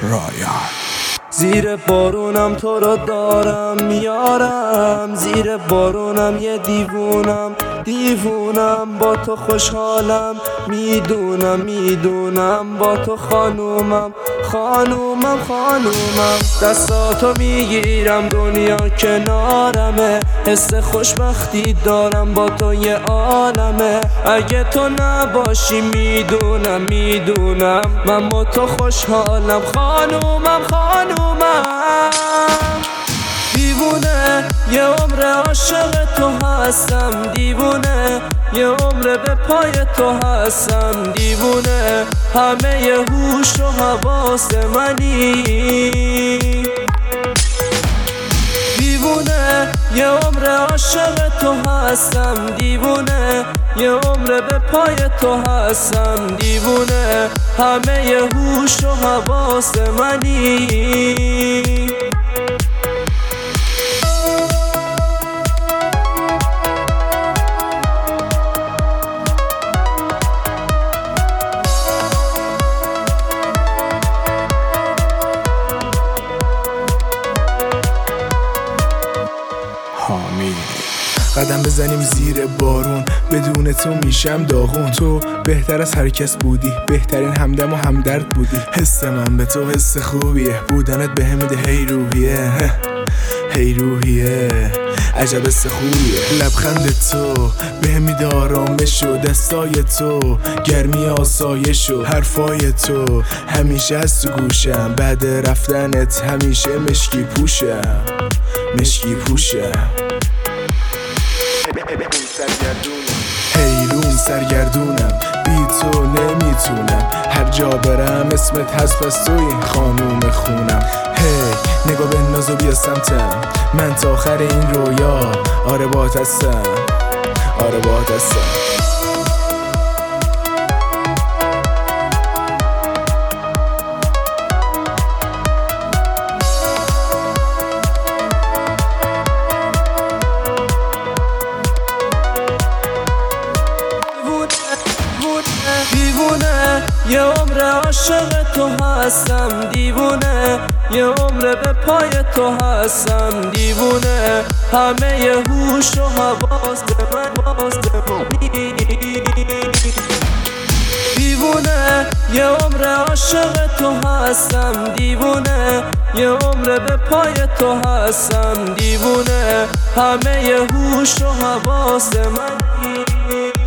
رایان. زیر بارونم تو رو دارم یارم، زیر بارونم یه دیوونم با تو خوشحالم، میدونم با تو خانومم دستاتو میگیرم دنیا کنارمه، حس خوشبختی دارم با تو یه عالمه، اگه تو نباشی میدونم من با تو خوشحالم خانومم دیوونه یه عمر عاشق تو هستم، دیوونه یه عمر به پای تو هستم، دیوونه همه ی هوش و حواس منی، دیوونه یه عمر عاشق تو هستم، دیوونه یه عمر به پای تو هستم، دیوونه همه ی هوش و حواس منی. قدم بزنیم زیر بارون، بدون تو میشم داغون، تو بهتر از هر کس بودی، بهترین همدم و همدرد بودی، حس من به تو حس خوبیه، بودنت بهم میده هی روحیه عجب حس خوبیه، لبخند تو بهم میده آرامش و دستای تو گرمی آسایش و حرفای تو همیشه از تو گوشم، بعد رفتنت همیشه مشکی پوشم حیرون سرگردونم، بی تو نمیتونم، هر جا برم اسمت هست پس توی خانوم خونم، نگاه به ناز و بیا سمتم، من تا آخر این رویا آره باهات هستم. دیوونه یه عمر عاشق تو هستم، دیوونه یه عمر به پای تو هستم، دیوونه همه ی هوش و حواس منی، دیوونه یه عمر عاشق تو هستم، دیوونه یه عمر به پای تو هستم، دیوونه همه ی هوش و حواس منی.